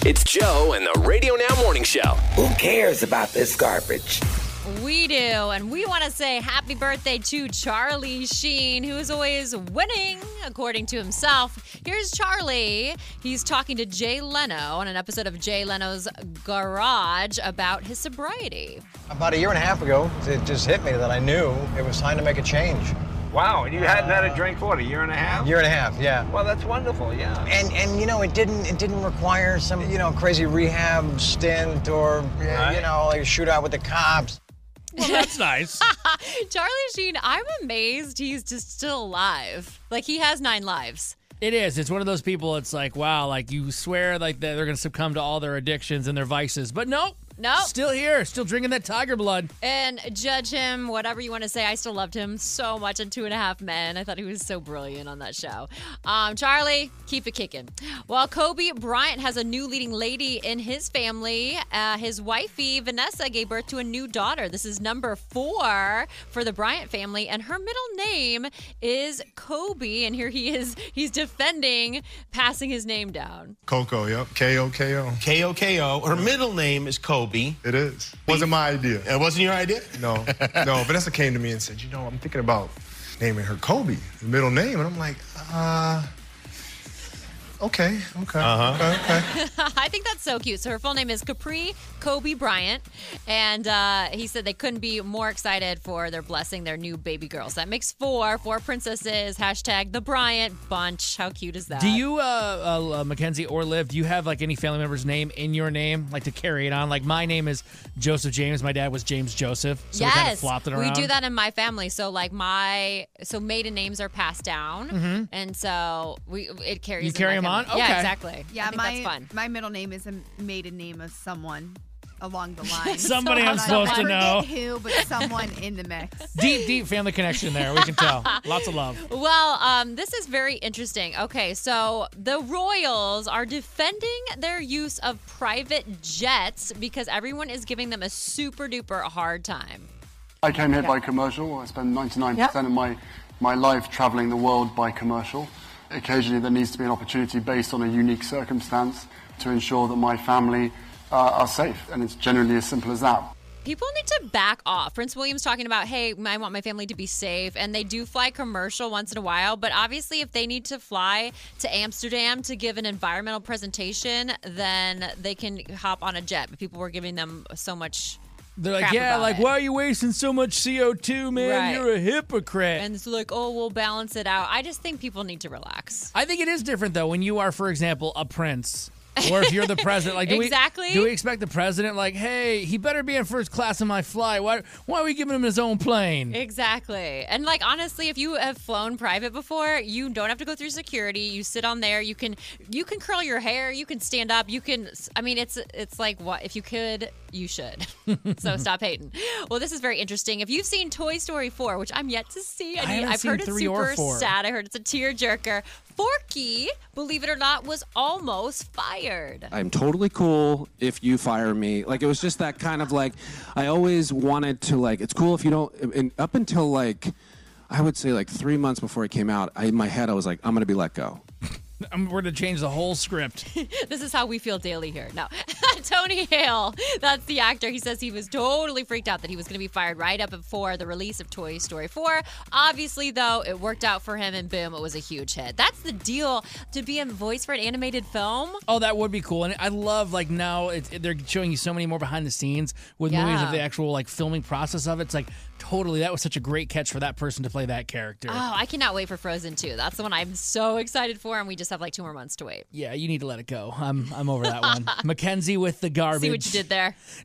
It's Joe and the Radio Now Morning Show. Who cares about this garbage? We do, and we want to say happy birthday to Charlie Sheen, who is always winning, according to himself. Here's Charlie. He's talking to Jay Leno on an episode of Jay Leno's Garage about his sobriety. About a year and a half ago, it just hit me that I knew it was time to make a change. Wow, and you hadn't had a drink for what, a year and a half? Year and a half, yeah. Well, that's wonderful, yeah. And you know, it didn't require some, crazy rehab stint or, like a shootout with the cops. Well, that's nice. Charlie Sheen, I'm amazed he's just still alive. Like, he has 9 lives. It is. It's one of those people, it's like, wow, like you swear like they're going to succumb to all their addictions and their vices. But nope. Still here. Still drinking that tiger blood. And judge him, whatever you want to say. I still loved him so much in 2.5 Men. I thought he was so brilliant on that show. Charlie, keep it kicking. Well, Kobe Bryant has a new leading lady in his family. His wifey, Vanessa, gave birth to a new daughter. This is number 4 for the Bryant family. And her middle name is Kobe. And here he is. He's defending passing his name down. Coco, yep. K-O-K-O. K-O-K-O. Her middle name is Kobe. It is. Wasn't my idea. It wasn't your idea? No. Vanessa came to me and said, I'm thinking about naming her Kobe, the middle name. And I'm like, okay. Okay. I think that's so cute. So her full name is Capri Kobe Bryant. And he said they couldn't be more excited for their blessing their new baby girls. That makes 4 princesses. # the Bryant bunch. How cute is that? Do you, Mackenzie or Liv, do you have like any family member's name in your name, like to carry it on? Like my name is Joseph James. My dad was James Joseph. So we kind of flopped it around. We do that in my family. So like maiden names are passed down. And so it carries. You carry them on? Okay. Yeah, exactly. Yeah, that's fun. My middle name is a maiden name of someone along the line. Somebody I'm supposed to know. I forget who, but someone in the mix. Deep family connection there. We can tell. Lots of love. Well, this is very interesting. Okay, so the Royals are defending their use of private jets because everyone is giving them a super duper hard time. I came here by commercial. I spend 99% of my life traveling the world by commercial. Occasionally there needs to be an opportunity based on a unique circumstance to ensure that my family are safe, and it's generally as simple as that. People need to back off. Prince William's talking about, hey, I want my family to be safe, and they do fly commercial once in a while, but obviously if they need to fly to Amsterdam to give an environmental presentation, then they can hop on a jet. But people were giving them so much They're like, why are you wasting so much CO2, man? Right. You're a hypocrite. And it's like, we'll balance it out. I just think people need to relax. I think it is different, though, when you are, for example, a prince. Or if you're the president. Like, do we expect the president, like, hey, he better be in first class in my flight. Why are we giving him his own plane? Exactly. And, like, honestly, if you have flown private before, you don't have to go through security. You sit on there. You can curl your hair. You can stand up. You can, I mean, it's like, what if you could, you should. So stop hating. Well, this is very interesting. If you've seen Toy Story 4, which I'm yet to see, I've heard it's super sad. I heard it's a tearjerker. Forky, believe it or not, was almost fired. I'm totally cool if you fire me. Like, it was just that kind of like, I always wanted to, like, it's cool if you don't, and up until like, I would say like 3 months before it came out, in my head I was like, I'm going to be let go. We're going to change the whole script. This is how we feel daily here. No. Tony Hale, that's the actor. He says he was totally freaked out that he was going to be fired right up before the release of Toy Story 4. Obviously, though, it worked out for him, and boom, it was a huge hit. That's the deal, to be a voice for an animated film. Oh, that would be cool. And I love, like, now they're showing you so many more behind the scenes with movies of the actual, like, filming process of it. It's like, totally, that was such a great catch for that person to play that character. Oh, I cannot wait for Frozen 2. That's the one I'm so excited for, and we just have like 2 more months to wait. Yeah, you need to let it go. I'm over that one. Mackenzie with the garbage. See what you did there?